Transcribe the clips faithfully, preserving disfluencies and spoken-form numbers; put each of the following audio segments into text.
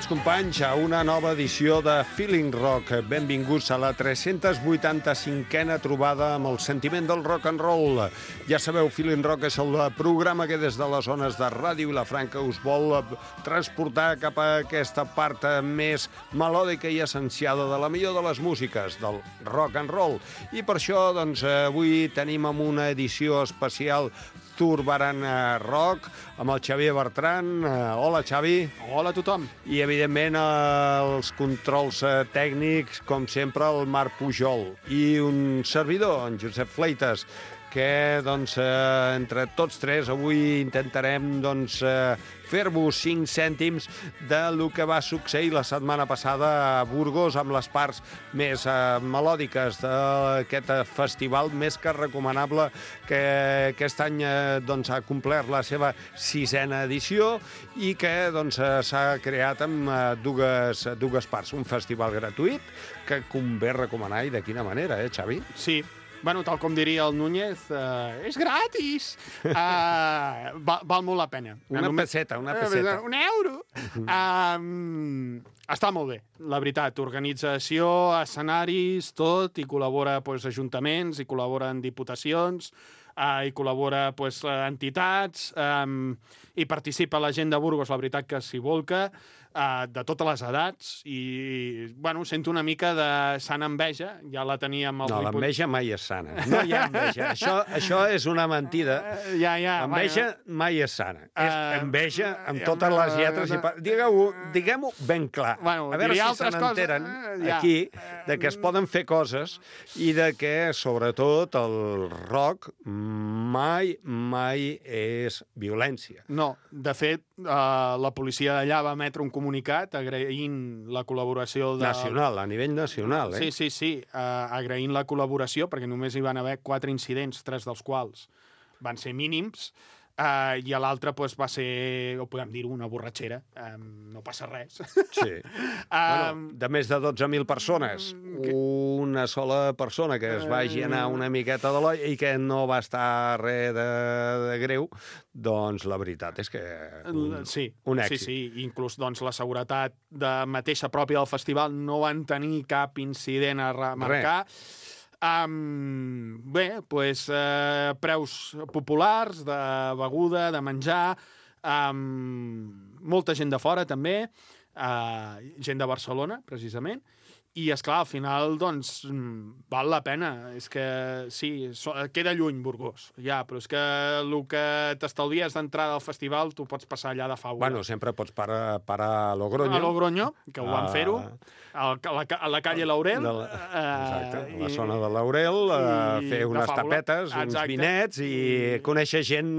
Benvinguts, companys, a una nova edició de Feeling Rock. Benvinguts a la tres-cents vuitanta-cinquena trobada amb el sentiment del rock and roll. Ja sabeu, Feeling Rock és el programa que des de les zones de Ràdio Vilafranca us vol transportar cap a aquesta part més melòdica i essenciada de la millor de les músiques, del rock and roll. I per això, doncs, avui tenim amb una edició especial Zurbarán Rock, amb el Xavier Bertran. Hola, Xavi. Hola a tothom. I, evidentment, els controls tècnics, com sempre, el Marc Pujol. I un servidor, en Josep Fleitas, que, doncs, eh, entre tots tres, avui intentarem, doncs, eh, fer-vos cinc cèntims de lo que va succeir la setmana passada a Burgos amb les parts més eh, melòdiques d'aquest festival, més que recomanable, que aquest any eh, doncs, ha complert la seva sisena edició i que doncs, eh, s'ha creat amb eh, dues, dues parts. Un festival gratuït que convé recomanar, i de quina manera, eh, Xavi? Sí. Bueno, tal com diria el Núñez, uh, és gratis. Uh, val, val molt la pena. Una Només... peseta, una peseta. Uh, un euro. Uh, està molt bé, la veritat. Organització, escenaris, tot, i col·labora pues, ajuntaments, i col·laboren diputacions, uh, i col·labora pues, entitats, um, i participa la gent de Burgos, la veritat que s'hi volca, Uh, de totes les edats, i bueno, sento una mica de sana enveja, ja la teníem... No, l'enveja mai és sana. No hi ha enveja. Això, això és una mentida. Uh, ja, ja. Enveja bueno. mai és sana. Uh, és enveja amb uh, totes les lletres. Uh, I... Digueu-ho diguem-ho ben clar. Bueno, a veure si se n'enteren uh, ja. aquí de que es poden fer coses i de que, sobretot, el rock mai, mai és violència. No, de fet, uh, la policia d'allà va emetre un comunicat agraint la col·laboració de... Nacional, a nivell nacional, eh? Sí, sí, sí, uh, agraint la col·laboració, perquè només hi van haver quatre incidents, tres dels quals van ser mínims, uh, i a l'altre pues, va ser, o podem dir una borratxera, um, no passa res. Sí. um, bueno, de més de dotze mil persones, que... una sola persona que es vagi anar una miqueta de l'olla i que no va estar res de, de greu, doncs la veritat és que un, sí, un èxit. Sí, sí, inclús doncs, la seguretat de mateixa pròpia del festival no van tenir cap incident a remarcar. Um, bé, doncs, uh, preus populars de beguda, de menjar, um, molta gent de fora també, uh, gent de Barcelona, precisament, i, esclar, al final, doncs, val la pena. És que, sí, so, queda lluny Burgos, ja, però és que el que t'estalvies d'entrada al festival tu pots passar allà de faula. Bueno, sempre pots parar, parar a Logroño. A Logroño, que ho van uh... fer-ho, a la, a la calle Laurel. La, exacte, uh, la zona de Laurel, uh, fer unes tapetes, uns exacte. vinets i conèixer gent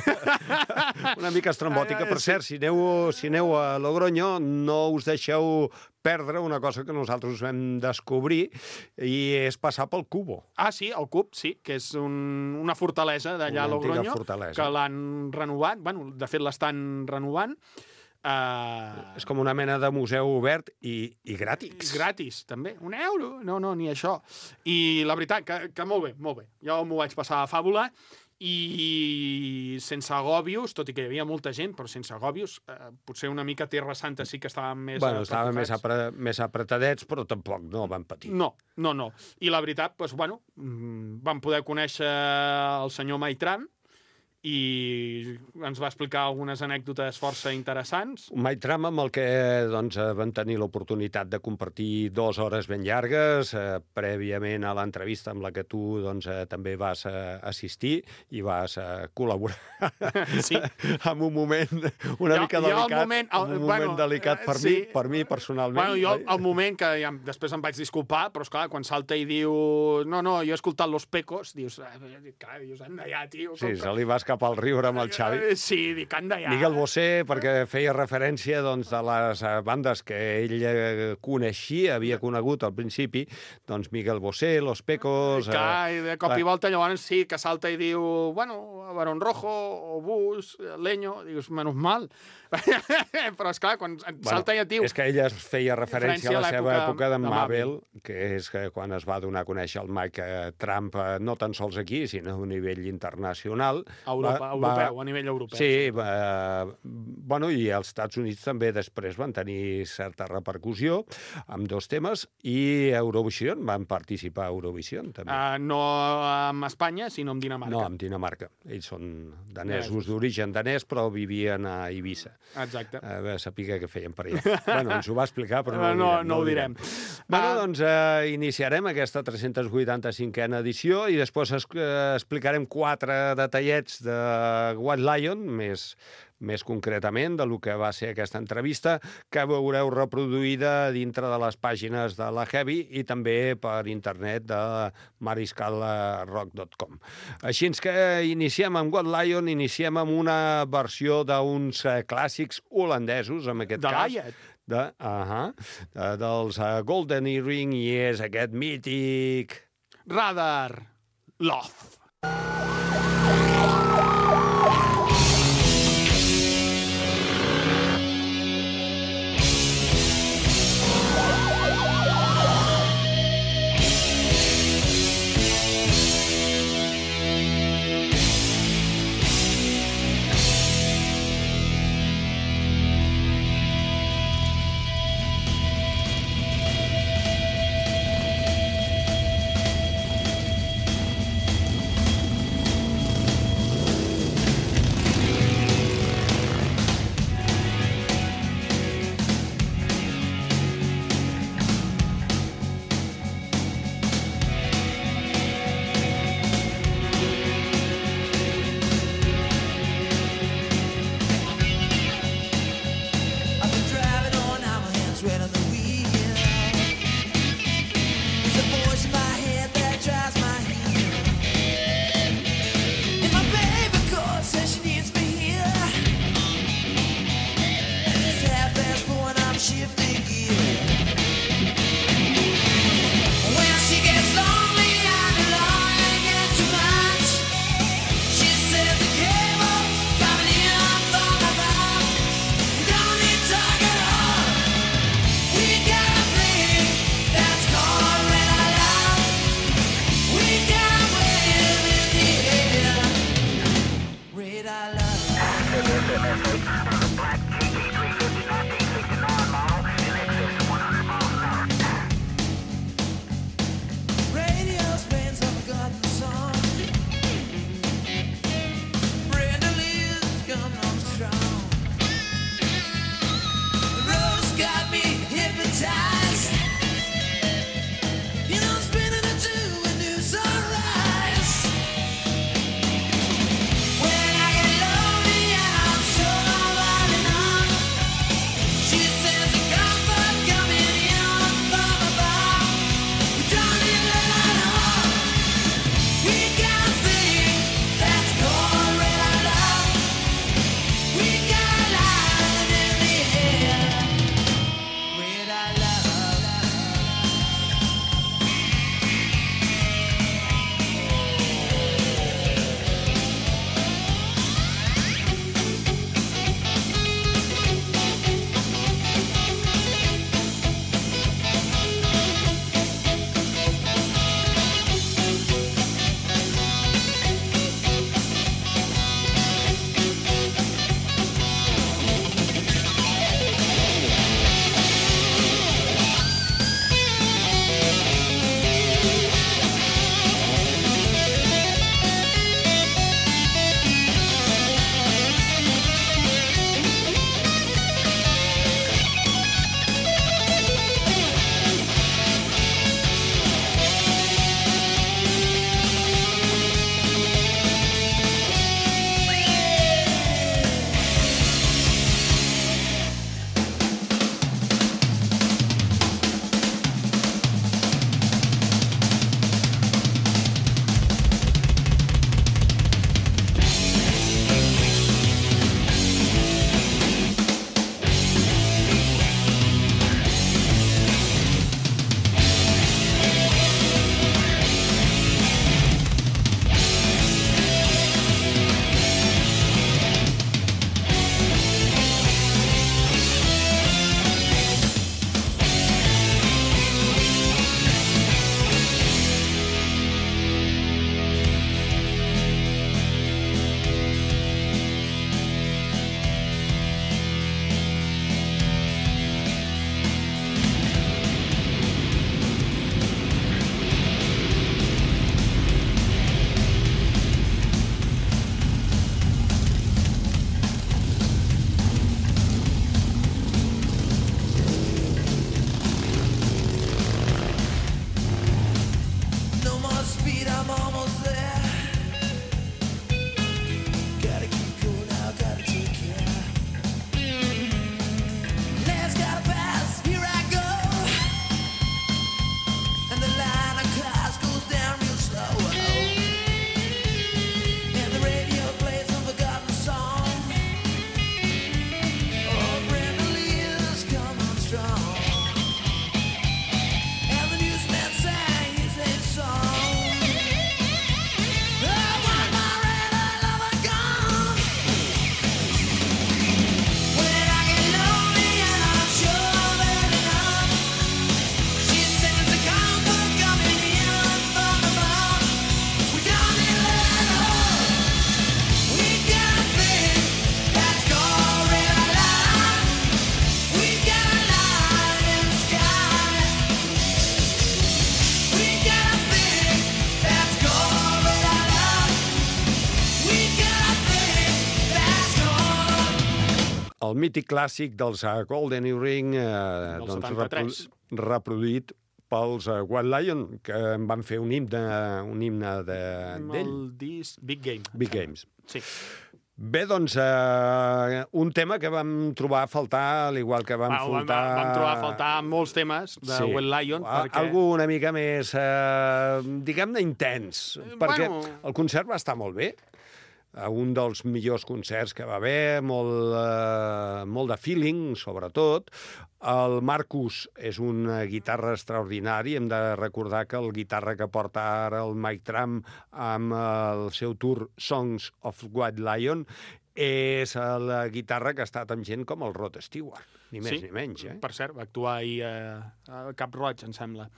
una mica estrambòtica. Per cert, si aneu, si aneu a Logroño, no us deixeu perdre una cosa que nosaltres vam descobrir, i és passar pel Cubo. Ah, sí, el Cub, sí, que és un, una fortalesa d'allà a Logroño, fortalesa. Que l'han renovat, bueno, de fet l'estan renovant. Uh... És com una mena de museu obert i, i gratis. Gratis, també. Un euro? No, no, ni això. I la veritat, que, que molt bé, molt bé. Jo m'ho vaig passar a fàbula, i sense agòbios, tot i que hi havia molta gent, però sense agòbios, eh, potser una mica Terra Santa sí que estaven més... Bueno, estaven més, apre, més apretadets, però tampoc no van patir. No, no, no. I la veritat, doncs, bueno, vam poder conèixer el senyor Maitran, i ens va explicar algunes anècdotes força interessants. Un Maitram amb el que doncs, vam tenir l'oportunitat de compartir dues hores ben llargues, eh, prèviament a l'entrevista amb la que tu doncs, eh, també vas eh, assistir i vas eh, col·laborar sí. en un moment una jo, mica delicat, el moment, el, un moment bueno, delicat per, sí. mi, per mi personalment. Bueno, jo el moment que ja, després em vaig disculpar, però esclar, quan salta i diu no, no, jo he escoltat Los Pecos, dius, clar, dius, anda ja, tio. Sí, se li vas cap al riure amb el Xavi. Sí, dic, anda ja. Miguel Bosé, perquè feia referència doncs, de les bandes que ell coneixia, havia conegut al principi, doncs Miguel Bosé, Los Pecos... I, clar, i de cop i volta llavors sí, que salta i diu, bueno, Barón Rojo, Obús, Leño, dius, menys mal. Però, esclar, quan salta bueno, i et diu... És que ella feia referència a la seva època de Mabel, que és que quan es va donar a conèixer el Mike Trump, no tan sols aquí, sinó a un nivell internacional, Europa, va, europeu, va, a nivell europeu. Sí, va, bueno, i els Estats Units també després van tenir certa repercussió amb dos temes, i Eurovision, van participar a Eurovision també. Uh, no amb Espanya, sinó amb Dinamarca. No, amb Dinamarca. Ells són danesos, Danesos. d'origen danès, però vivien a Eivissa. Exacte. A veure, sapiga què feien per allà. Bueno, ens ho va explicar, però no, no, ho direm. no ho direm. Bueno, Uh, doncs eh, iniciarem aquesta tres-cents vuitanta-cinquena edició i després es, eh, explicarem quatre detallets de White Lion, més, més concretament de lo que va ser aquesta entrevista, que veureu reproduïda dintre de les pàgines de la Heavy i també per internet de mariscal rock dot com. Així ens que iniciem amb White Lion, iniciem amb una versió d'uns eh, clàssics holandesos, en aquest de cas. l'Aiet. De, uh -huh, de, dels uh, Golden Earring, i és aquest mític... Radar Love. mític clàssic dels uh, Golden Earring, uh, Del doncs setanta-tres. reprodu reproduït pels uh, White Lion, que en van fer un himne, un himne d'ell. El disc Big Game. Big Games. Sí. Bé, doncs, eh, un tema que vam trobar a faltar, al igual que vam Va, faltar... Vam, vam trobar a faltar molts temes de Sí. White Lion. A- Perquè... Algú una mica més, eh, diguem-ne, intens, perquè bueno. el concert va estar molt bé, eh, un dels millors concerts que va haver, molt, eh, molt de feeling, sobretot. El Marcus és una guitarra extraordinari. Hem de recordar que el guitarra que porta ara el Mike Tram amb el seu tour Songs of White Lion és la guitarra que ha estat amb gent com el Rod Stewart, ni més Sí, ni menys. Eh? per cert, va actuar ahir a, a Cap Roig, em sembla.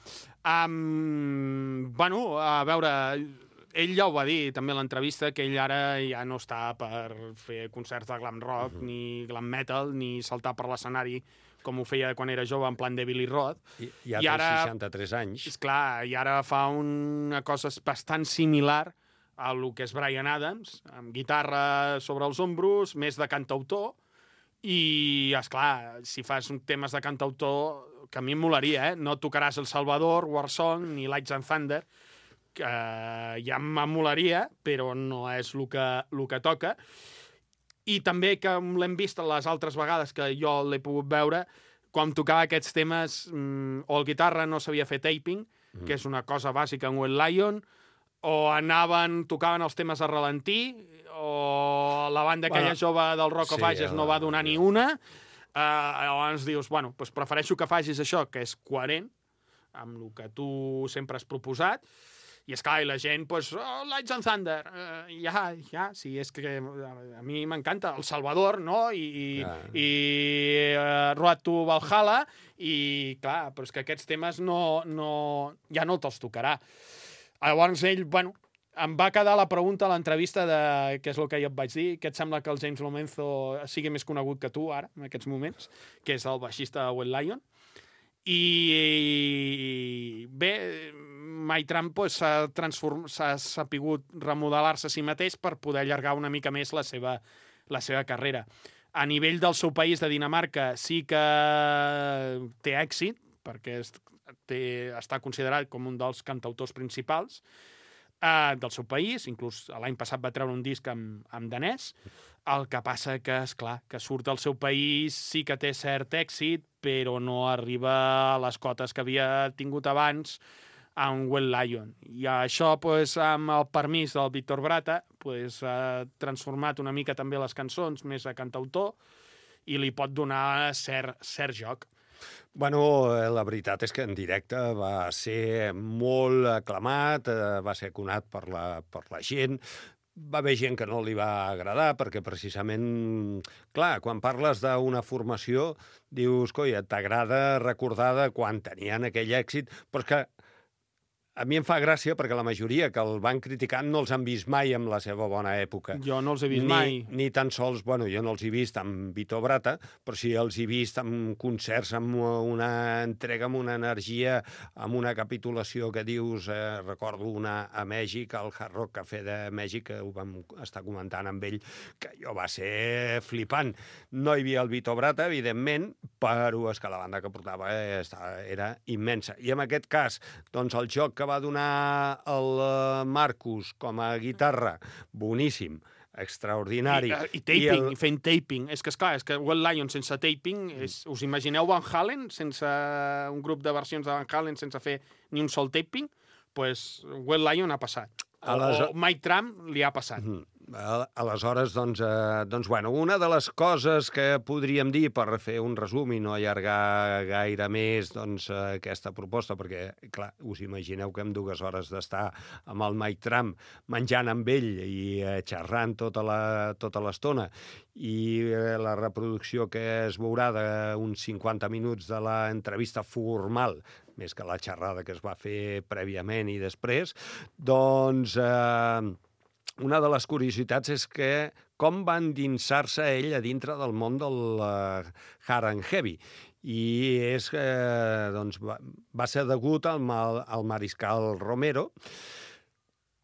Um, bueno, a veure, ell ja ho va dir també a l'entrevista, que ell ara ja no està per fer concerts de glam rock, uh-huh. ni glam metal, ni saltar per l'escenari com ho feia quan era jove, en plan de Billy Roth. I, ja I té ara, seixanta-tres anys. És clar, i ara fa una cosa bastant similar a lo que és Bryan Adams, amb guitarra sobre els ombros, més de cantautor, i, és clar, si fas temes de cantautor, que a mi em molaria, eh? No tocaràs El Salvador, War Song, ni Lights and Thunder, que ja m'emolaria, però no és el que, el que toca. I també, que l'hem vist les altres vegades que jo l'he pogut veure, quan tocava aquests temes, mmm, o el guitarra no sabia fer taping, mm. que és una cosa bàsica en White Lion, o anaven, tocaven els temes a ralentí, o la banda aquella bueno, jove del Rock of sí, Ages no va donar ni una. Uh, llavors dius, bueno, doncs prefereixo que facis això, que és coherent amb el que tu sempre has proposat. I, esclar, i la gent, doncs, oh, Lights and Thunder, uh, ja, ja, sí, és que a mi m'encanta El Salvador, no?, i, ah. i uh, Road to Valhalla, i, clar, però és que aquests temes no, no, ja no te'ls tocarà. Llavors ell, bueno, em va quedar la pregunta a l'entrevista de què és el que jo et vaig dir, que et sembla que el James Lomenzo sigui més conegut que tu ara, en aquests moments, que és el baixista de White Lion. I bé, Mike Tram s'ha transform... sapigut remodelar-se a si mateix per poder allargar una mica més la seva, la seva carrera. A nivell del seu país, de Dinamarca, sí que té èxit, perquè té, està considerat com un dels cantautors principals eh, del seu país. Inclús l'any passat va treure un disc amb, amb danès. El que passa que, és clar, que surt del seu país, sí que té cert èxit, però no arriba a les cotes que havia tingut abans amb White Lion. I això, pues, amb el permís del Víctor Bratta, pues, ha transformat una mica també les cançons més a cantautor i li pot donar cert, cert joc. Bueno, la veritat és que en directe va ser molt aclamat, va ser conat per la, per la gent. Va haver gent que no li va agradar, perquè precisament, clar, quan parles d'una formació, dius, colla, t'agrada recordar de quan tenien aquell èxit, però és que a mi em fa gràcia perquè la majoria que el van criticar no els han vist mai en la seva bona època. Jo no els he vist ni, mai. Ni tan sols, bueno, jo no els he vist amb Vito Bratta, però sí els he vist amb concerts, amb una entrega, amb una energia, amb una capitulació que dius, eh, recordo una a Mèxic, al Hard Rock Café de Mèxic, que ho vam estar comentant amb ell, que jo va ser flipant. No hi havia el Vito Bratta, evidentment, però és que la banda que portava era immensa. I en aquest cas, doncs el joc que va donar el Marcus com a guitarra, boníssim, extraordinari. I, i taping, I el... fent taping. És que, esclar, és que White Lion sense taping, és, us imagineu Van Halen, sense un grup de versions de Van Halen, sense fer ni un sol taping? Doncs pues, White Lion ha passat. O, les... o Mike Tram li ha passat. Mm-hmm. Aleshores, doncs, eh, doncs, bueno, una de les coses que podríem dir per fer un resum i no allargar gaire més doncs, aquesta proposta, perquè, clar, us imagineu que en dues hores d'estar amb el Mike Tram menjant amb ell i eh, xerrant tota la, tota l'estona, i eh, la reproducció que es veurà d'uns cinquanta minuts de l'entrevista formal, més que la xerrada que es va fer prèviament i després, doncs... Eh, una de les curiositats és que com va endinsar-se ell a dintre del món del uh, hard and heavy. I és que eh, doncs, va, va ser degut al, al mariscal Romero,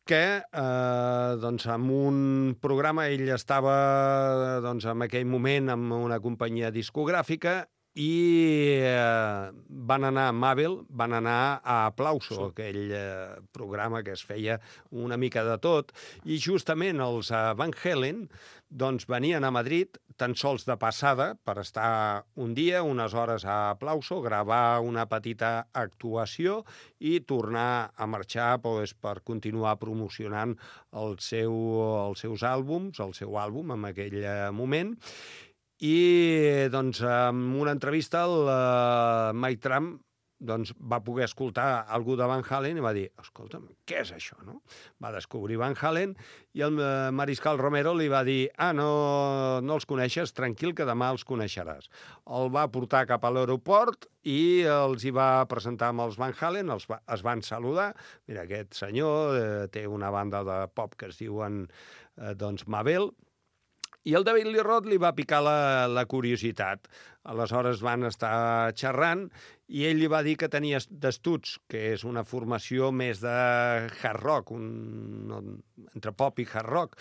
que eh, doncs, en un programa ell estava doncs, en aquell moment en una companyia discogràfica i eh, van anar a Mabel, van anar a Aplauso, sí. aquell eh, programa que es feia una mica de tot, i justament els uh, Van Halen doncs, venien a Madrid tan sols de passada per estar un dia, unes hores a Aplauso, gravar una petita actuació i tornar a marxar doncs, per continuar promocionant el seu, els seus àlbums, el seu àlbum en aquell moment. I doncs, en una entrevista el uh, Mike Tramp doncs, va poder escoltar algú de Van Halen i va dir, escolta'm, què és això? No? Va descobrir Van Halen i el uh, Mariscal Romero li va dir, ah, no, no els coneixes, tranquil, que demà els coneixeràs. El va portar cap a l'aeroport i els hi va presentar amb els Van Halen, els va, es van saludar. Mira, aquest senyor eh, té una banda de pop que es diuen eh, doncs, Mabel, i el David Lee Roth li va picar la, la curiositat. Aleshores van estar xerrant i ell li va dir que tenia d'estuds, que és una formació més de hard rock, un, entre pop i hard rock.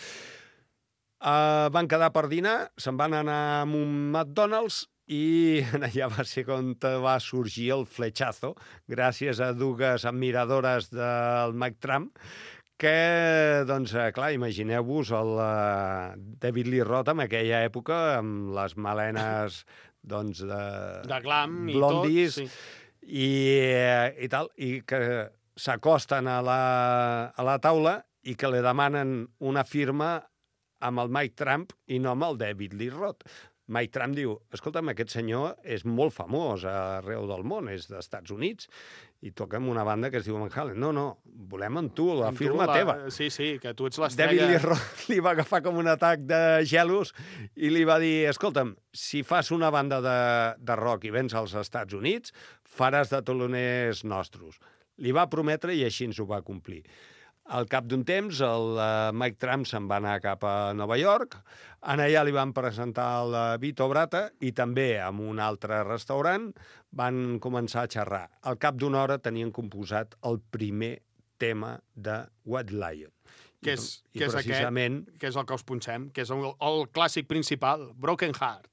Uh, van quedar per dinar, se'n van anar a un McDonald's i allà va ser on va sorgir el fletxazo, gràcies a dues admiradores del Mike Tramp, que, doncs, clar, imagineu-vos el uh, David Lee Roth en aquella època, amb les melenes, doncs, de... de glam blondis, i tot, sí. I, i tal, i que s'acosten a la, a la taula i que li demanen una firma amb el Mike Tramp i no amb el David Lee Roth. Mike Tramp diu, escolta'm, aquest senyor és molt famós arreu del món, és dels Estats Units, i toca amb una banda que es diu Van Halen. No, no, volem en tu, la en firma tu, la... teva. Sí, sí, que tu ets l'estrella... David Lee Roth li va agafar com un atac de gelos i li va dir, escolta'm, si fas una banda de, de rock i vens als Estats Units, faràs de teloners nostres. Li va prometre i així ens ho va complir. Al cap d'un temps, el uh, Mike Tramp se'n va anar cap a Nova York. En allà li van presentar el Vito Bratta i també en un altre restaurant van començar a xerrar. Al cap d'una hora tenien composat el primer tema de White Lion. Que és, I, que és precisament... aquest, que és el que us punxem, que és el, el clàssic principal, Broken Heart.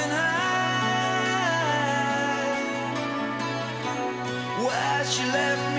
She left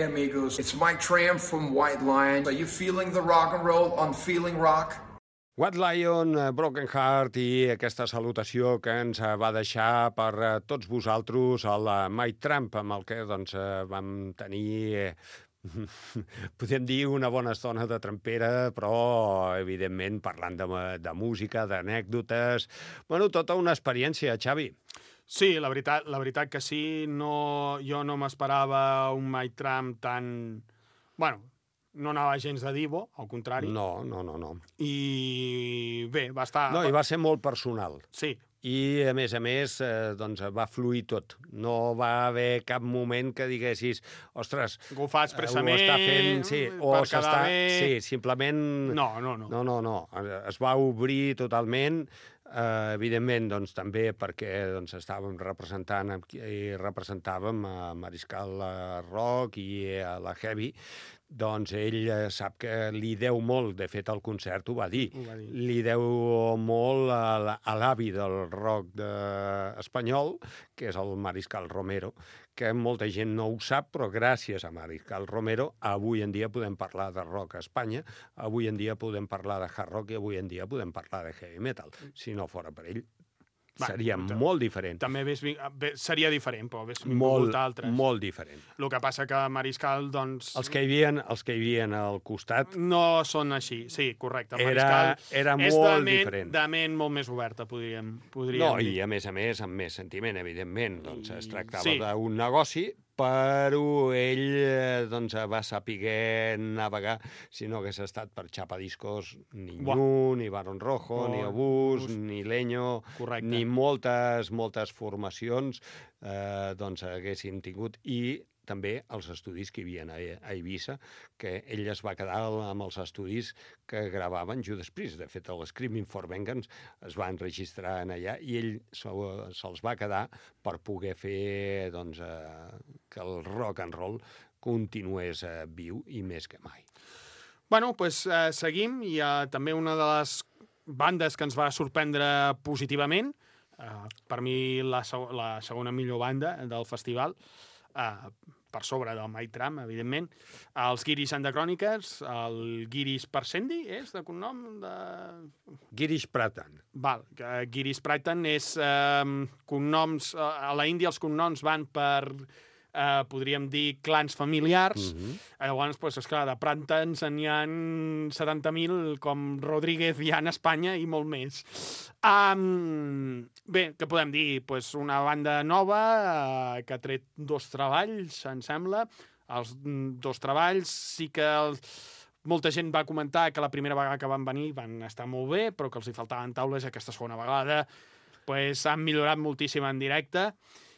amigos. It's Mike Tram from White Lion. Are you feeling the rock and roll on Feeling Rock? White Lion, Broken Heart i aquesta salutació que ens va deixar per tots vosaltres el Mike Tramp, amb el que doncs, vam tenir, podem dir, una bona estona de trampera, però, evidentment, parlant de, de música, d'anècdotes... Bueno, tota una experiència, Xavi. Sí, la veritat, la veritat que sí. No, jo no m'esperava un Mike Tramp tan... Bueno, no anava gens de divo, al contrari. No, no, no, no. I bé, va estar... No, i va ser molt personal. Sí. I, a més a més, eh, doncs va fluir tot. No va haver cap moment que diguessis, ostres, ho fa expressament, ho està fent, sí, o per s'està... quedar bé... Sí, simplement... No, no, no. No, no, no. Es va obrir totalment, eh, evidentment, doncs, també perquè doncs, estàvem representant i representàvem a Mariscal Rock i a la Heavy. Doncs ell sap que li deu molt, de fet el concert ho va dir, ho va dir. Li deu molt a l'avi del rock de... espanyol, que és el Mariscal Romero, que molta gent no ho sap, però gràcies a Mariscal Romero avui en dia podem parlar de rock a Espanya, avui en dia podem parlar de hard rock i avui en dia podem parlar de heavy metal. Si no fora per ell, Va, seria molt diferent. També ves, seria diferent, però hagués vingut molt, altres. Molt diferent. El que passa que Mariscal, doncs... Els que hi havia, els que hi havia al costat... No són així, sí, correcte. Mariscal era, era és molt de ment, diferent. de ment molt més oberta, podríem, podríem no, dir. I a més a més, amb més sentiment, evidentment. Doncs es tractava sí. d'un negoci, però ell doncs, va saber navegar, si no hagués estat per xapadiscos ni Ñu, ni Barón Rojo, oh, ni Obús, us... ni Leño, Correcte. Ni moltes, moltes formacions eh, doncs haguessin tingut. I també els estudis que hi havia a Eivissa, que ell es va quedar amb els estudis que gravaven Judas Priest. De fet, el Screaming for Vengeance es va enregistrar allà i ell se'ls va quedar per poder fer doncs, eh, que el rock and roll continués eh, viu i més que mai. Bueno, doncs eh, seguim. I eh, també una de les bandes que ens va sorprendre positivament, eh, per mi la, la segona millor banda del festival, eh, per sobre del Mike Tramp, evidentment, els Girish and the Chronicles, el Girish Parsendi, és de cognom? De... Girish Prattan. Val, Girish Prattan és eh, cognoms... A la Índia els cognoms van per... Eh, podríem dir clans familiars. Mm-hmm. Llavors, doncs, esclar, de Prattans n'hi ha setanta mil, com Rodríguez hi ha en Espanya i molt més. Um, bé, què podem dir? Pues una banda nova eh, que ha tret dos treballs, em sembla. Els dos treballs sí que... El... Molta gent va comentar que la primera vegada que van venir van estar molt bé, però que els hi faltaven taules. Aquesta segona vegada pues, han millorat moltíssim en directe.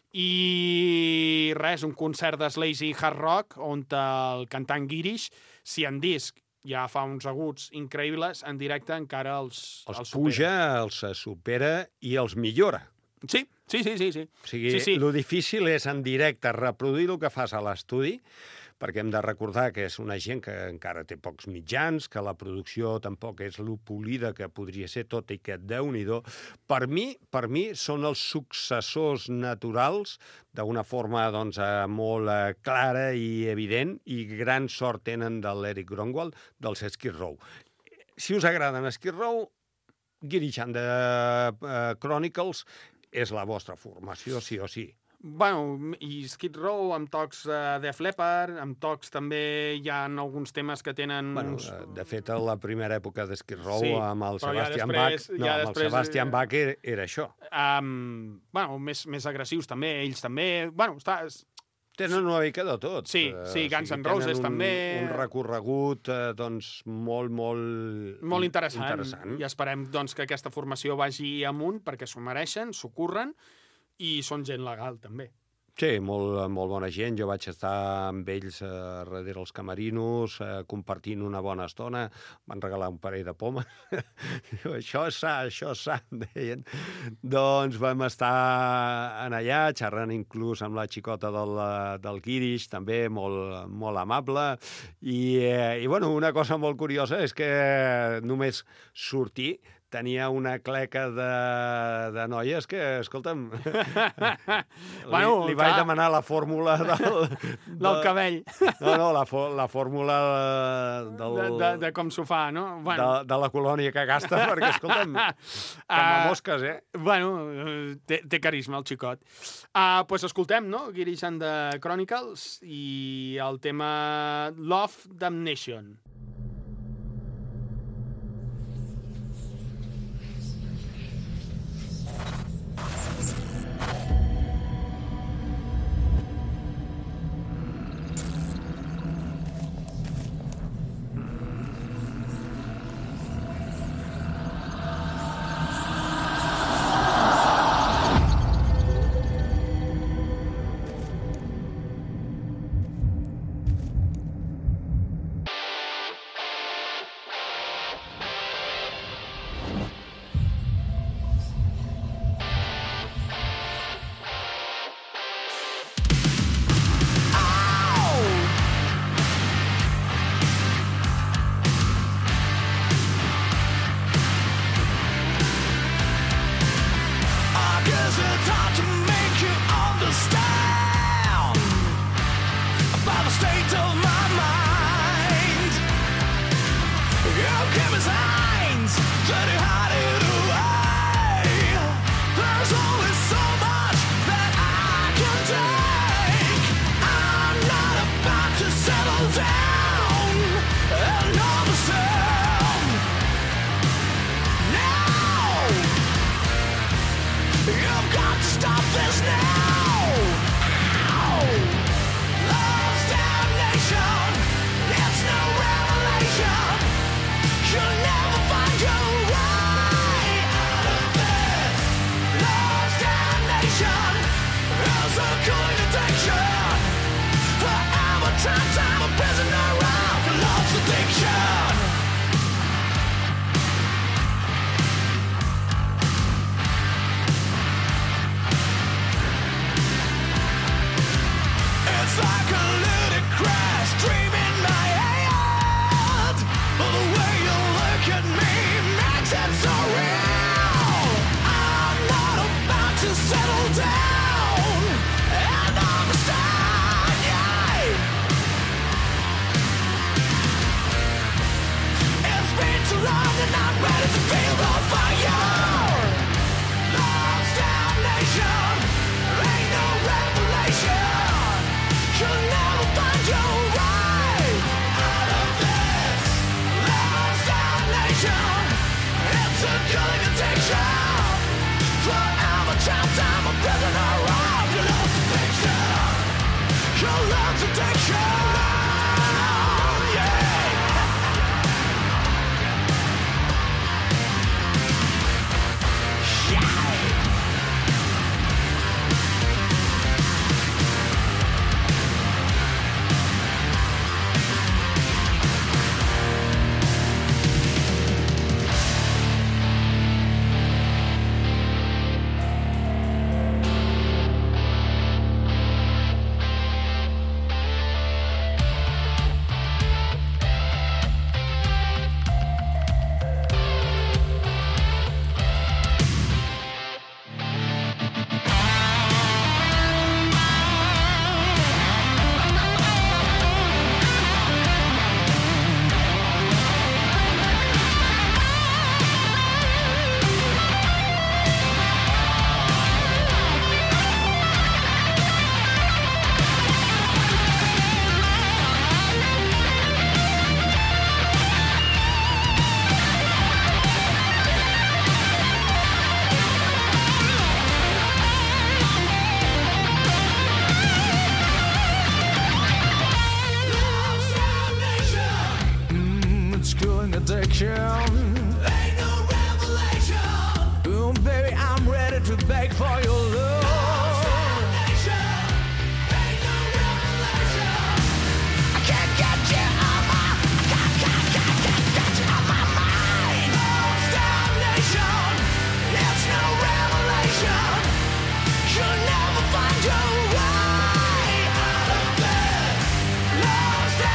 I res, un concert de Slazy Hard Rock on el cantant Girish, si en disc ja fa uns aguts increïbles, en directe encara els, els, els puja, els supera i els millora. Sí, sí, sí, sí, sí. O sigui, sí, sí. Lo difícil és en directe reproduir el que fas a l'estudi, perquè hem de recordar que és una gent que encara té pocs mitjans, que la producció tampoc és lo polida que podria ser, tot i que Déu-n'hi-do. Per mi, per mi són els successors naturals, d'una forma doncs, molt clara i evident, i gran sort tenen de l'Eric Grönwald, dels Skid Row. Si us agraden Skid Row, Girish and the Chronicles és la vostra formació, sí o sí. Bueno, i Skid Row amb tocs uh, de Def Leppard, amb tocs també hi ha alguns temes que tenen... Bueno, uns... de fet, a la primera època de Skid Row, sí, amb el Sebastian després, Bach, no, ja amb després, el Sebastian Bach era, era això. Um, bueno, més, més agressius també, ells també... Bueno, està... Tenen una mica de tot. Sí, sí, Guns N' Roses un, també... un recorregut eh, doncs, molt, molt... Molt interessant. interessant. I esperem doncs, que aquesta formació vagi amunt perquè s'ho mereixen, s'ho curren, i són gent legal, també. Sí, molt, molt bona gent. Jo vaig estar amb ells eh, darrere els camerinos, eh, compartint una bona estona. Van regalar un parell de pomes. Això és sa, això és sa, deien. Doncs vam estar en allà, xerrant inclús amb la xicota del, del Girish, també molt, molt amable. I, eh, I, bueno, una cosa molt curiosa és que només sortir tenia una cleca de, de noies que, escolta'm, Bueno, li, li vaig clar. demanar la fórmula del... Del cabell. No, no, la, fo- la fórmula del, De, de, de com s'ho fa, no? de, de la colònia que gasta, perquè, escolta'm, com a Ah, mosques, eh? Bueno, eh, té, té carisma, el xicot. Uh, pues escoltem, no? Girish and the Chronicles i el tema Love Damnation.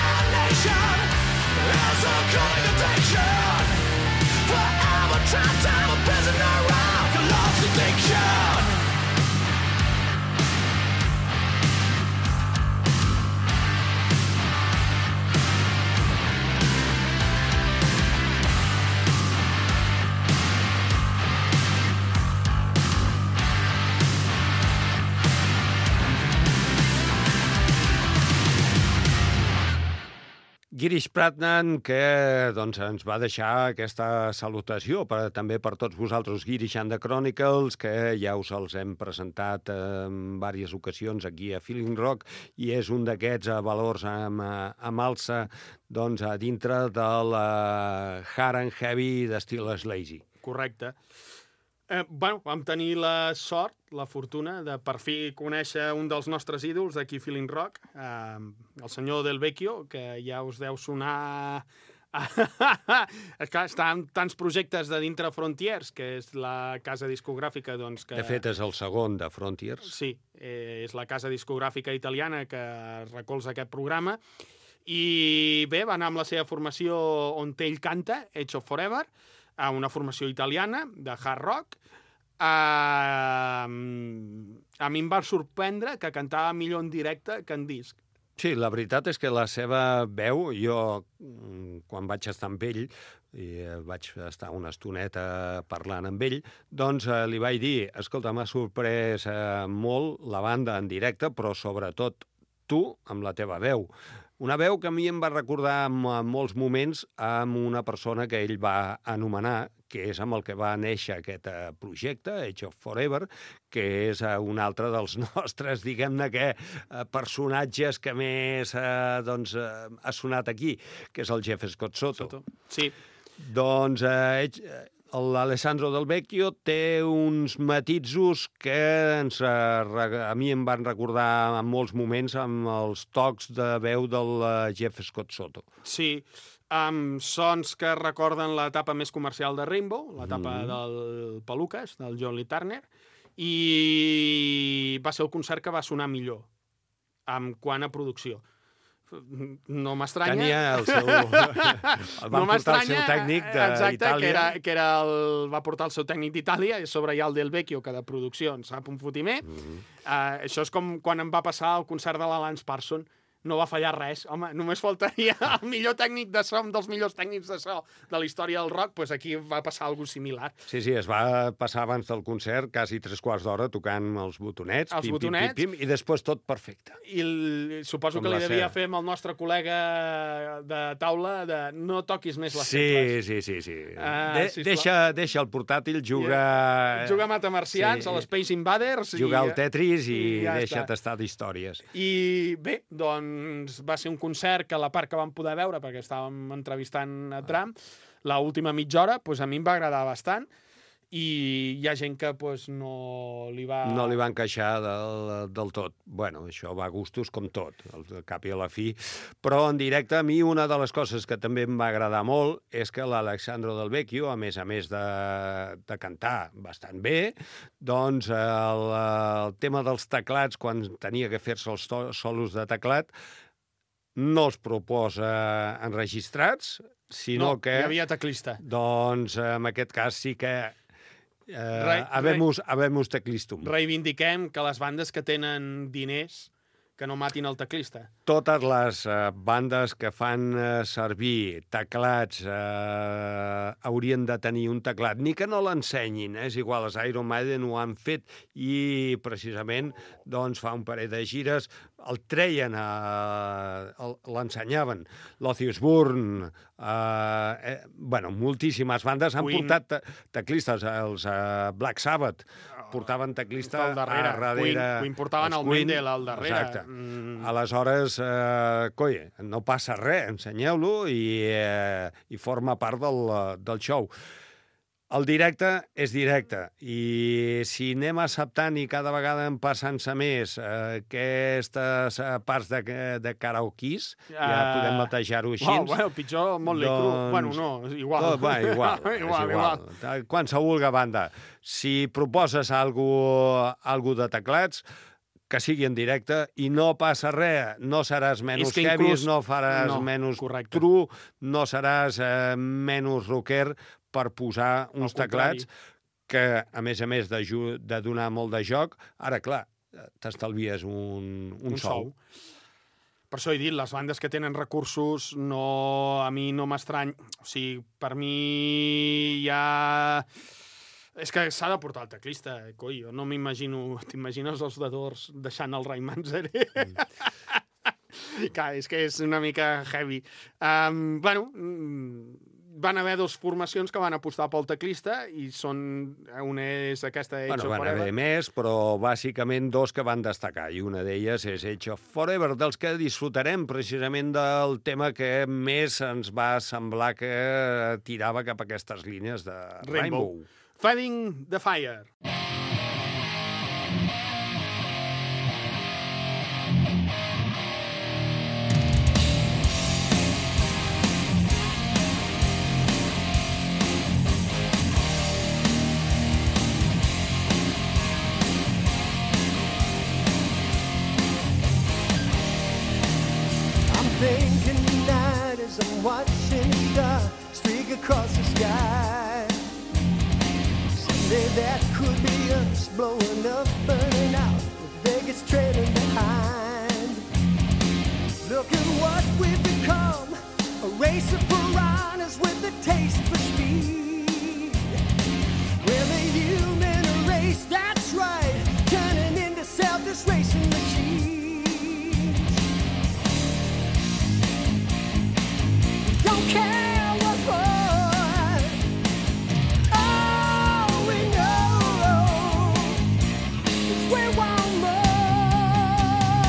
Time, time. Girish Pratnam, que doncs, ens va deixar aquesta salutació per, també per tots vosaltres, Girish and the Chronicles, que ja us els hem presentat en diverses ocasions aquí a Feeling Rock, i és un d'aquests valors amb, amb alça doncs, a dintre de la hard and heavy d'estil Slazy. Correcte. Eh, bueno, vam tenir la sort, la fortuna, de per fi conèixer un dels nostres ídols d'aquí Feeling Rock, eh, el senyor Del Vecchio, que ja us deu sonar... És clar, està en tants projectes de dintre Frontiers, que és la casa discogràfica, doncs, que... De fet, és el segon de Frontiers. Sí, eh, és la casa discogràfica italiana que recolza aquest programa. I bé, va anar amb la seva formació on ell canta, Edge of Forever, a una formació italiana de hard rock. Uh, a mi em va sorprendre que cantava millor en directe que en disc. Sí, la veritat és que la seva veu, jo, quan vaig estar amb ell, i vaig estar una estoneta parlant amb ell, doncs eh, li vaig dir, escolta, m'ha sorprès eh, molt la banda en directe, però sobretot tu amb la teva veu. Una veu que a mi em va recordar en molts moments amb una persona que ell va anomenar, que és amb el que va néixer aquest uh, projecte, Edge of Forever, que és uh, un altre dels nostres, diguem-ne que, uh, personatges que més uh, doncs, uh, ha sonat aquí, que és el Jeff Scott Soto. Soto. Sí. Doncs uh, Edge... l'Alessandro Del Vecchio té uns matisos que ens, a mi em van recordar en molts moments amb els tocs de veu del Jeff Scott Soto. Sí, amb sons que recorden l'etapa més comercial de Rainbow, l'etapa mm. del Peluques, del John Lee Turner, i va ser el concert que va sonar millor en quant a producció. No m'estranya. Tenia el seu... El van no portar el seu tècnic d'Itàlia. Exacte, que, era, que era el, va portar el seu tècnic d'Itàlia, i sobre hi ha el Del Vecchio, que de producció en sap un fotimer. Mm -hmm. uh, això és com quan em va passar el concert de la Lance Parson. No va fallar res. Home, només faltaria el millor tècnic de so, un dels millors tècnics de so de la història del rock, doncs aquí va passar alguna similar. Sí, sí, es va passar abans del concert quasi tres quarts d'hora tocant els botonets, els pim, botonets, pim, pim, pim, i després tot perfecte. I el, suposo Com que li devia fer amb el nostre col·lega de taula de no toquis més les sí, tecles. Sí, sí, sí. Uh, de, deixa, deixa el portàtil, juga... Juga a Matamarcians, sí, a l'Space Invaders... Juga al Tetris i, i ja deixa't estar d'històries. I bé, doncs va ser un concert que a la part que vam poder veure, perquè estàvem entrevistant a Trump, la última mitja hora, doncs a mi em va agradar bastant, i hi ha gent que doncs, no li va... No li va encaixar del, del tot. Bueno, això va a gustos com tot, al cap i a la fi. Però en directe, a mi una de les coses que també em va agradar molt és que l'Alessandro Del Vecchio, a més a més de, de cantar bastant bé, doncs el, el tema dels teclats, quan tenia que fer-se els solos de teclat, no els proposa enregistrats, sinó no, que... hi havia teclista. Doncs en aquest cas sí que eh, Re, habemos, habemos teclistum. Reivindiquem que les bandes que tenen diners que no matin el teclista. Totes les eh, bandes que fan eh, servir teclats eh, haurien de tenir un teclat, ni que no l'ensenyin, eh? És igual, els Iron Maiden ho han fet i precisament doncs, fa un parell de gires el treien, eh, l'ensenyaven. L'Ozzy Osbourne, eh, eh, bueno, moltíssimes bandes han Queen. portat te teclistes, els eh, Black Sabbath, portaven teclista al darrere. a darrere. Queen, Queen portaven el Mendel al darrere. Exacte. Mm. Aleshores, eh, coi, no passa res, ensenyeu-lo i, eh, i forma part del, del show. El directe és directe i si anem acceptant i cada vegada en passant-se més eh, aquestes parts de, de karaokis, uh, ja podem batejar-ho així. Oh, bueno, pitjor Motley doncs, Crue. Bueno, no, igual. Tot, va, igual, igual, igual. igual. Qualsevol banda. Si proposes algo, algo de teclats, que sigui en directe i no passa res, no seràs menys heavy, inclús... no faràs no, menys correcte. True, no seràs eh, menys rocker per posar uns teclats que, a més a més de, de donar molt de joc, ara, clar, t'estalvies un, un, un sou. sou. Per això he dit, les bandes que tenen recursos, no, a mi no m'estrany. O sigui, per mi ja... És que s'ha de portar el teclista, coi, jo no m'imagino... T'imagines els de Doors deixant el Ray Manzarek? Mm. Clar, és que és una mica heavy. Um, bueno, van haver dues formacions que van apostar pel teclista i són... Una és aquesta Age Bueno, of van Forever. haver més, però bàsicament dos que van destacar, i una d'elles és Age of Forever, dels que disfrutarem precisament del tema que més ens va semblar que tirava cap a aquestes línies de Rainbow. Rainbow. Fighting the Fire. Thinking tonight as I'm watching the star streak across the sky. Someday that could be us blowing up, burning out, with Vegas trailing behind. Look at what we've become, a race of piranhas with a taste for speed. We're the human race, that's right, turning into selfish racing machines. Don't care what for. All we know is we want more.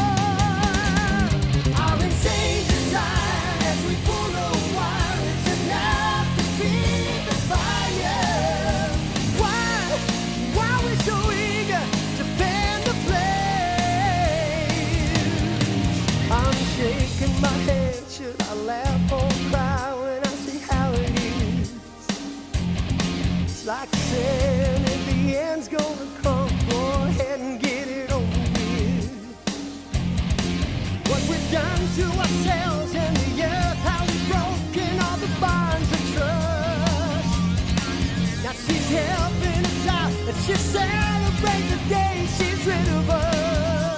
Our insane desire as we pull the wire is enough to feed the fire. Why, why are we so eager to fan the flame? I'm shaking my head, should I laugh or cry when I see how it is? It's like saying if the end's gonna come, go ahead and get it over with. What we've done to ourselves and the earth, how we've broken all the bonds of trust. Now she's helping us out, let's just celebrate the day she's rid of us.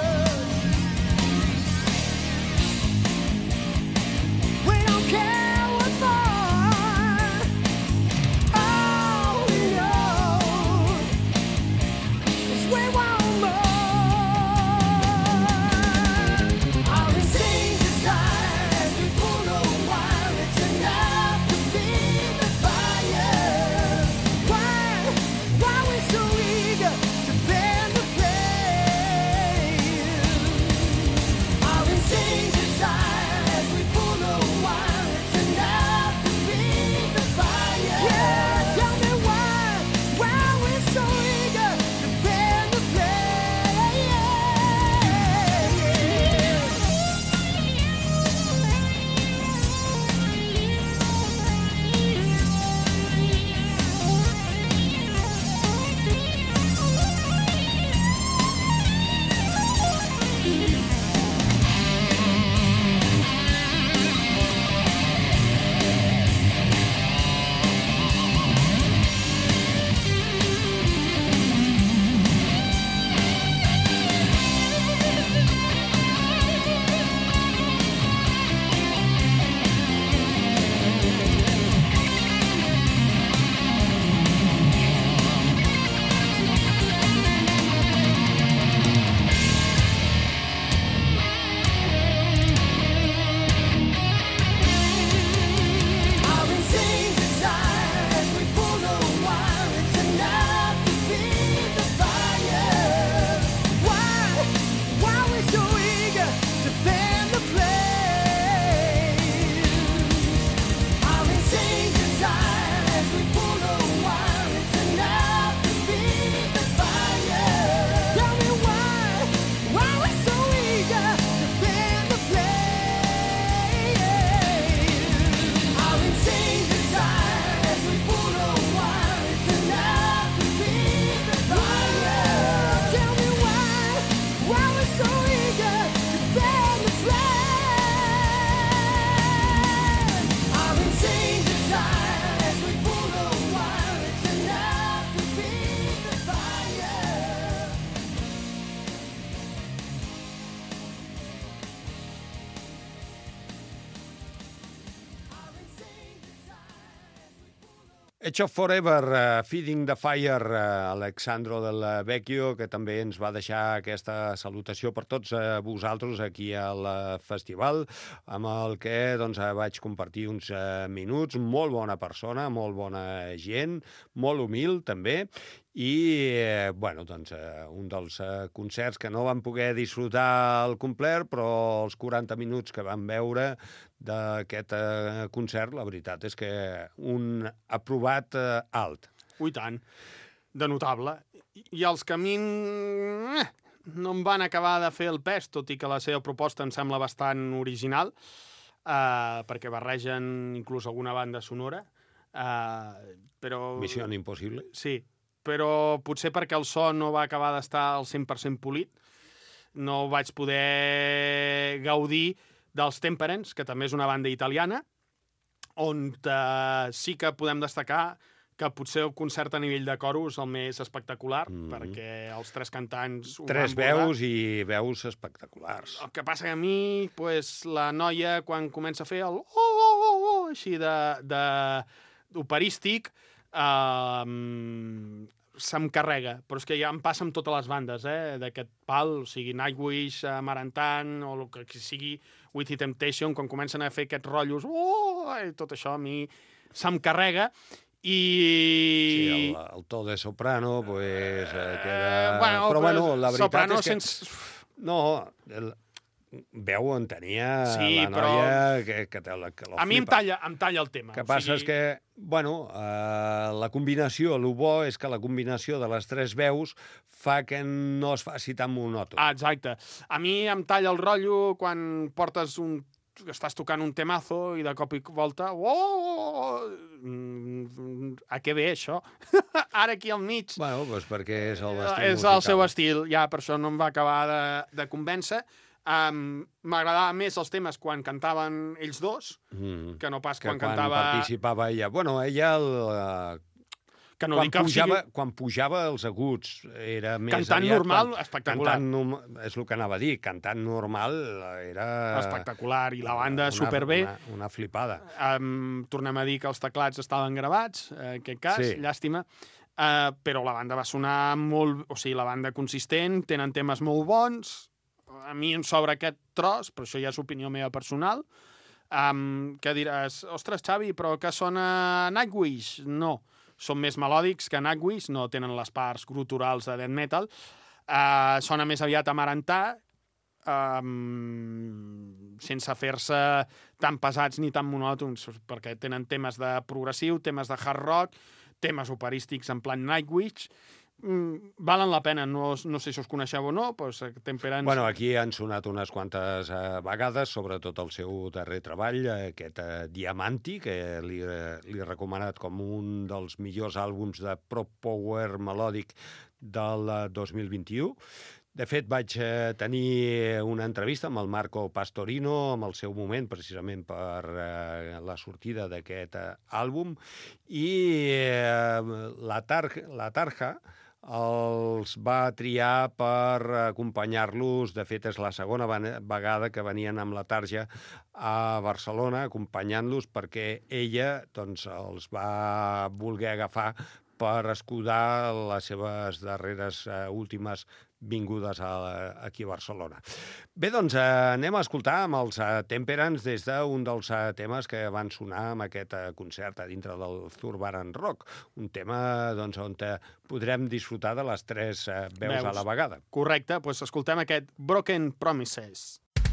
We don't care what for. All we know is we want more. Our insane desire as we pull the wire, it's enough to feed the fire. Why, why we so eager to fan the flame? Edge of Forever, uh, Feeding the Fire, uh, Alexandro del Vecchio, que també ens va deixar aquesta salutació per tots uh, vosaltres aquí al uh, festival, amb el que doncs, uh, vaig compartir uns uh, minuts. Molt bona persona, molt bona gent, molt humil també, i eh, bueno, doncs, eh, un dels eh, concerts que no vam poder disfrutar al complet, però els quaranta minuts que vam veure d'aquest eh, concert, la veritat és que un aprovat eh, alt. Ui, tant. De notable. I els que a mi eh, no em van acabar de fer el pes, tot i que la seva proposta em sembla bastant original, eh, perquè barregen inclús alguna banda sonora. Eh, però... Missió Impossible. Sí, però potser perquè el so no va acabar d'estar al cent per cent polit, no vaig poder gaudir dels Temperance, que també és una banda italiana, on eh, sí que podem destacar que potser el concert a nivell de coros el més espectacular, mm-hmm. perquè els tres cantants... Tres veus i veus espectaculars. El que passa que a mi, pues, la noia, quan comença a fer el oh, oh, oh, oh, així de, de operístic, eh, se'm carrega, però és que ja em passa amb totes les bandes, eh, d'aquest pal, o sigui, Nightwish, uh, Marantan, o el que sigui With the Temptation, quan comencen a fer aquests rotllos, oh, i tot això a mi se'm carrega, i... Sí, el, el to de soprano, pues, eh, queda... Eh, bueno, però, bueno, la veritat soprano és que... Sense... No, el... veu on tenia sí, la noia però... que, que, te la, que la a mi em talla, em talla el tema. El que passa o sigui... és que, bueno, eh, la combinació, el bo és que la combinació de les tres veus fa que no es faci tan monòton. Ah, exacte. A mi em talla el rotllo quan portes un... estàs tocant un temazo i de cop i volta... Oh! A què ve, això? Ara aquí al mig... Bueno, doncs perquè és el estil És musical. el seu estil, ja per això no em va acabar de, de convèncer. Um, M'agradava més els temes quan cantaven ells dos, mm. que no pas que quan, quan cantava... participava ella. Bueno, ella... El, uh, que no quan, dic que pujava, sigui... quan pujava els aguts era més cantant aviat... normal, quan, espectacular. Cantant, és el que anava a dir, cantant normal era... Espectacular, i la banda una, superbé. Una, una flipada. Um, tornem a dir que els teclats estaven gravats, en aquest cas, sí. llàstima. Uh, però la banda va sonar molt... O sigui, la banda consistent, tenen temes molt bons. A mi em sobra aquest tros, però això ja és opinió meva personal. Um, que diràs, ostres, Xavi, però que sona Nightwish? No, són més melòdics que Nightwish, no tenen les parts gruturals de death metal. Uh, sona més aviat a Marantà, um, sense fer-se tan pesats ni tan monòtons, perquè tenen temes de progressiu, temes de hard rock, temes operístics en plan Nightwish. Mm, valen la pena, no, no sé si us coneixeu o no, doncs Temperance... Bueno, aquí han sonat unes quantes uh, vegades, sobretot el seu darrer treball, aquest uh, Diamanti, que li, uh, li he recomanat com un dels millors àlbums de prog power melòdic del uh, dos mil vint-i-u. De fet, vaig eh, tenir una entrevista amb el Marco Pastorino en el seu moment, precisament per eh, la sortida d'aquest eh, àlbum, i eh, la, tar la Tarja els va triar per acompanyar-los. De fet, és la segona vegada que venien amb la Tarja a Barcelona, acompanyant-los, perquè ella doncs, els va voler agafar per escudar les seves darreres eh, últimes vingudes a, aquí a Barcelona. Bé, doncs eh, anem a escoltar amb els eh, Temperance des d'un dels eh, temes que van sonar amb aquest eh, concert a dintre del Zurbaran Rock. Un tema doncs, on eh, podrem disfrutar de les tres eh, veus, veus a la vegada. Correcte, doncs escoltem aquest Broken Promises.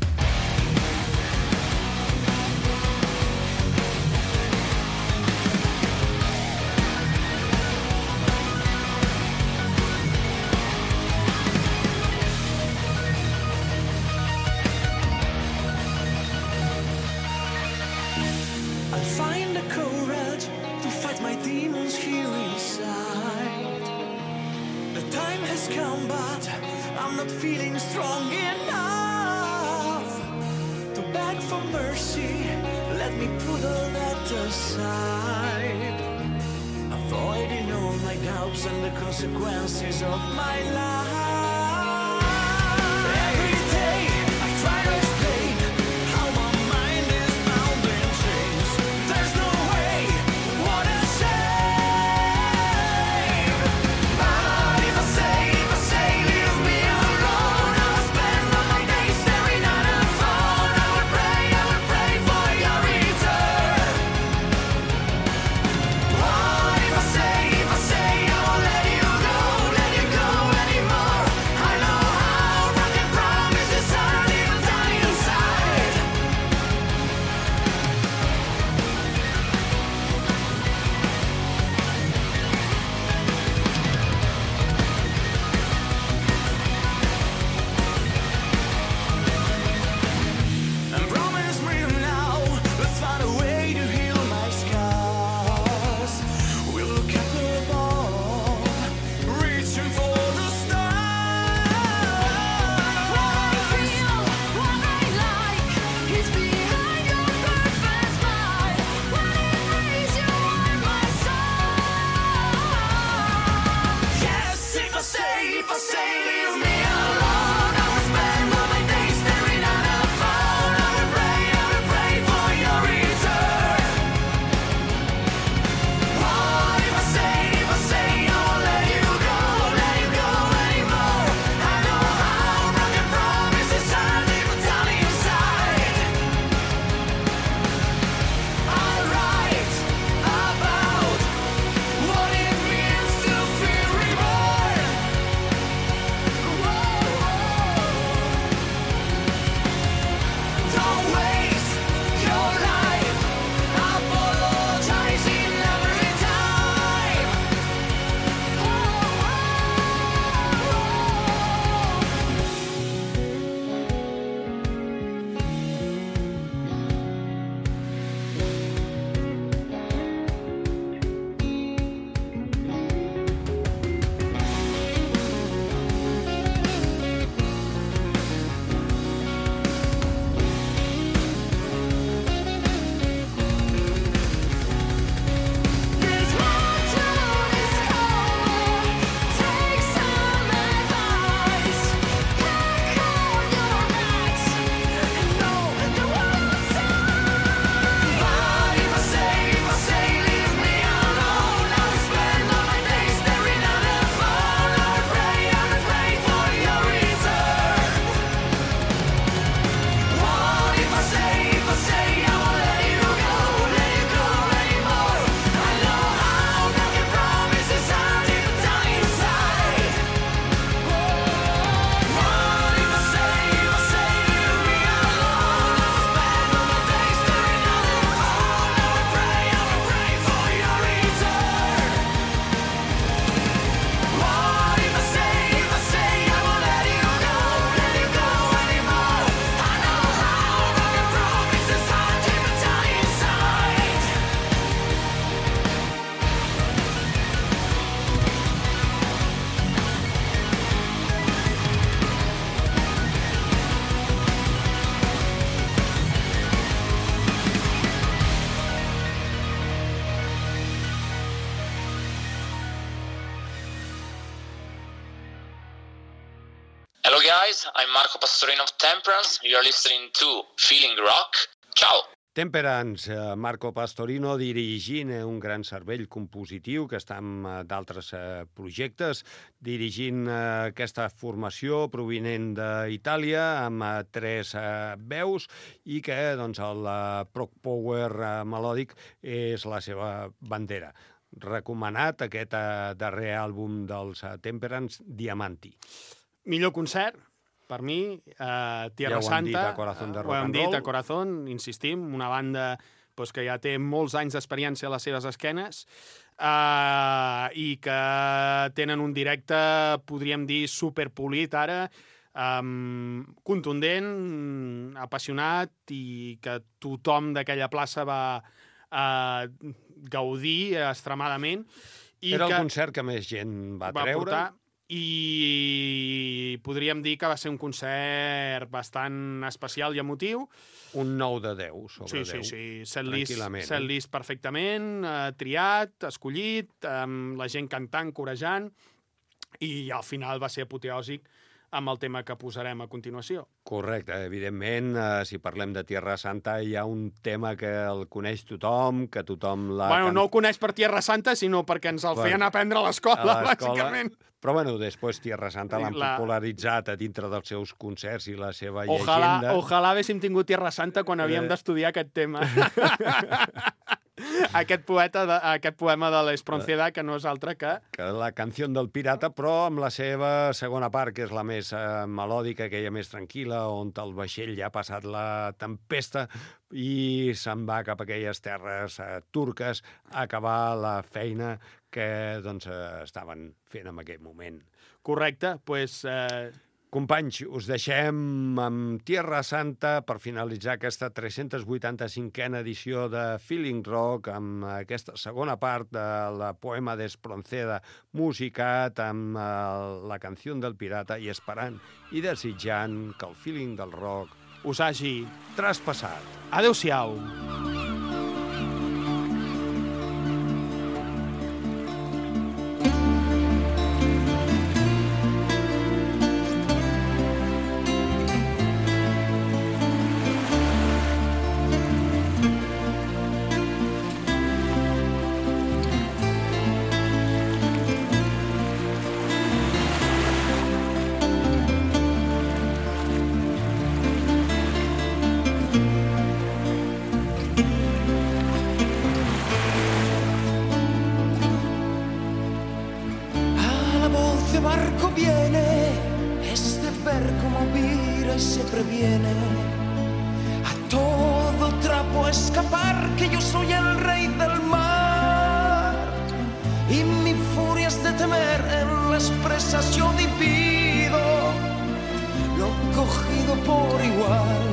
Feeling strong enough to beg for mercy. Let me put all that aside, avoiding all my doubts and the consequences of my life. Every day I try to explain how my mind is bound in chains. There's no way what I say. guys, I'm Marco Pastorino of Temperance. You're listening to Feeling Rock. Ciao! Temperance, Marco Pastorino dirigint un gran cervell compositiu que està en d'altres projectes, dirigint aquesta formació provinent d'Itàlia amb tres veus i que doncs, el prog power melòdic és la seva bandera. Recomanat aquest darrer àlbum dels Temperance, Diamanti. Millor concert? Per mi, uh, Tierra ja ho Santa, dit, a Corazón de Rock ho hem and dit, Roll. a Corazón, insistim, una banda pues, que ja té molts anys d'experiència a les seves esquenes uh, i que tenen un directe, podríem dir, superpolit ara, um, contundent, apassionat i que tothom d'aquella plaça va uh, gaudir extremadament. I Era el que concert que més gent va, va treure. portar, i podríem dir que va ser un concert bastant especial i emotiu. Un nou de deu sobre sí, deu. Sí, sí, set list, Tranquil·lament, set eh? list perfectament, eh, triat, escollit, amb la gent cantant, corejant, i al final va ser apoteòsic amb el tema que posarem a continuació. Correcte, evidentment, eh, si parlem de Tierra Santa hi ha un tema que el coneix tothom, que tothom l'ha... Bueno, can... no el coneix per Tierra Santa, sinó perquè ens el Per... feien aprendre a l'escola, bàsicament. Però bueno, després Tierra Santa l'han La... popularitzat a dintre dels seus concerts i la seva Ojalà, llegenda. ojalà haguéssim tingut Tierra Santa quan havíem d'estudiar aquest tema. aquest, poeta de, aquest poema de l'Espronceda, que no és altre que... que la canció del pirata, però amb la seva segona part, que és la més eh, melòdica, aquella més tranquil·la, on el vaixell ja ha passat la tempesta i se'n va cap a aquelles terres eh, turques a acabar la feina que doncs, eh, estaven fent en aquell moment. Correcte, doncs... Pues, eh... Companys, us deixem amb Tierra Santa per finalitzar aquesta tres-cents vuitanta-cinquena edició de Feeling Rock amb aquesta segona part de la poema d'Espronceda musicat amb uh, la canció del pirata i esperant i desitjant que el feeling del rock us hagi traspassat. Adéu-siau. Previene a todo trapo escapar, que yo soy el rey del mar y mi furia es de temer en las presas. Yo divido lo cogido por igual,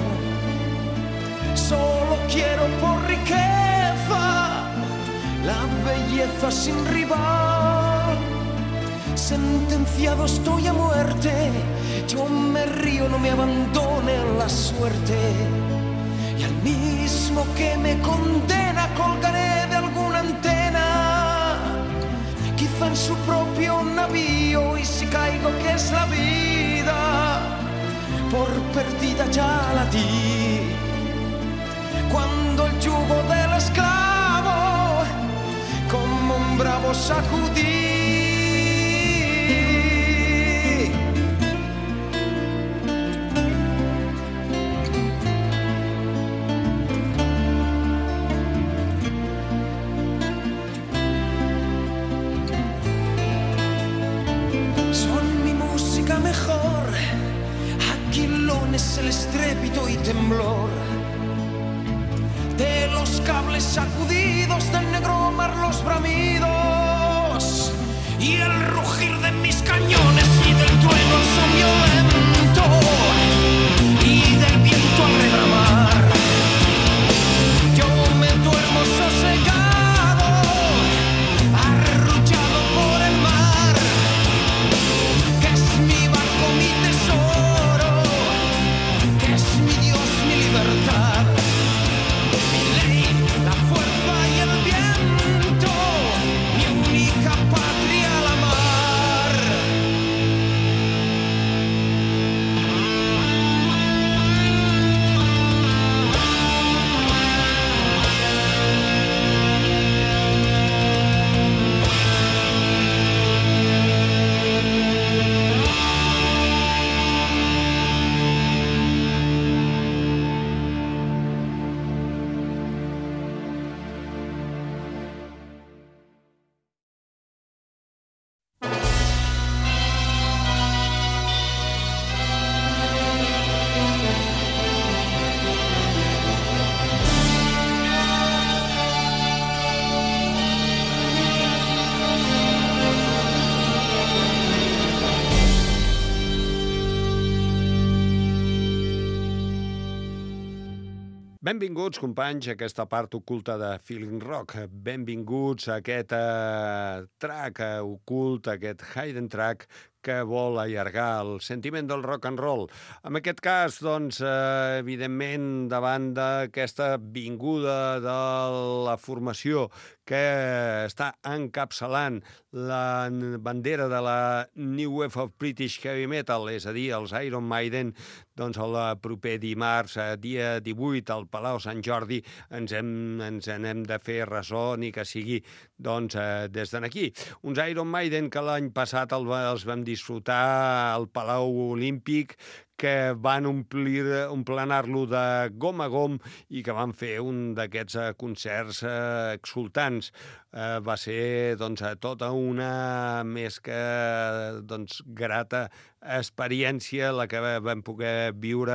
solo quiero por riqueza la belleza sin rival. Sentenciado estoy a muerte, yo me río, no me abandone la suerte. Y al mismo que me condena colgaré de alguna antena, quizá en su propio navío, y si caigo que es la vida, por perdida ya la di. Cuando el yugo del esclavo como un bravo sacudí. Mejor, aquilones, el estrépito y temblor de los cables sacudidos, del negro mar los bramidos y el rugir de mis cañones y del trueno el son violento y del viento al rebramar. Yo me duermo sosegado, arrullado por el mar, que es mi barco, mi tesoro, que es mi Dios, mi libertad, mi ley, la fuerza. Benvinguts, companys, a aquesta part oculta de Feeling Rock. Benvinguts a aquest uh, track uh, ocult, aquest hidden track que vol allargar el sentiment del rock and roll. En aquest cas, doncs, eh, evidentment, davant d'aquesta vinguda de la formació que està encapçalant la bandera de la New Wave of British Heavy Metal, és a dir, els Iron Maiden, doncs el proper dimarts, dia divuit, al Palau Sant Jordi, ens, hem, ens en hem de fer ressò, ni que sigui doncs, eh, des d'aquí. Uns Iron Maiden que l'any passat el, els vam disfrutar al Palau Olímpic, que van omplir, omplenar-lo de gom a gom i que van fer un d'aquests concerts eh, exultants. Eh, va ser doncs, tota una més que doncs, grata experiència la que vam poder viure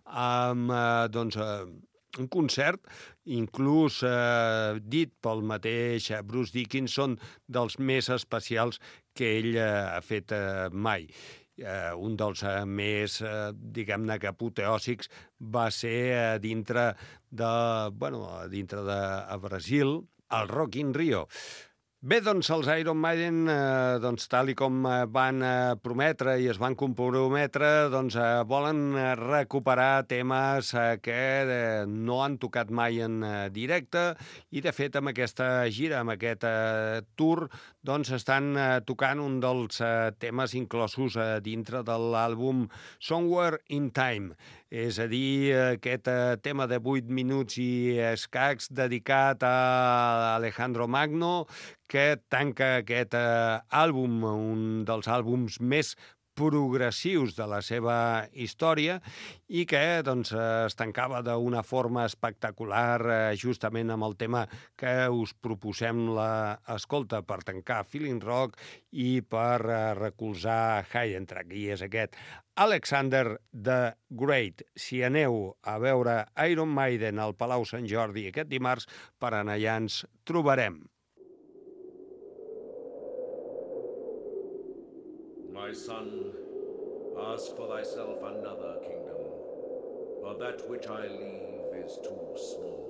amb eh, doncs, eh, un concert, inclús eh, dit pel mateix Bruce Dickinson, dels més especials que ell eh, ha fet eh, mai. Uh, un dels uh, més, uh, diguem-ne, que apoteòsics va ser uh, dintre de, bueno, dintre de a Brasil, al Rock in Rio. Bé, doncs els Iron Maiden, eh, doncs, tal i com van eh, prometre i es van comprometre, doncs eh, volen recuperar temes eh, que eh, no han tocat mai en eh, directe i, de fet, amb aquesta gira, amb aquest eh, tour, doncs estan eh, tocant un dels eh, temes inclosos eh, dintre de l'àlbum Somewhere in Time. És a dir, aquest eh, tema de vuit minuts i escacs dedicat a Alejandro Magno, que tanca aquest eh, àlbum, un dels àlbums més progressius de la seva història i que doncs, es tancava d'una forma espectacular eh, justament amb el tema que us proposem l'escolta per tancar Feeling Rock i per eh, recolzar Hidden Track, i és aquest Alexander the Great. Si aneu a veure Iron Maiden al Palau Sant Jordi aquest dimarts, per anar allà ens trobarem. My son, ask for thyself another kingdom, for that which I leave is too small.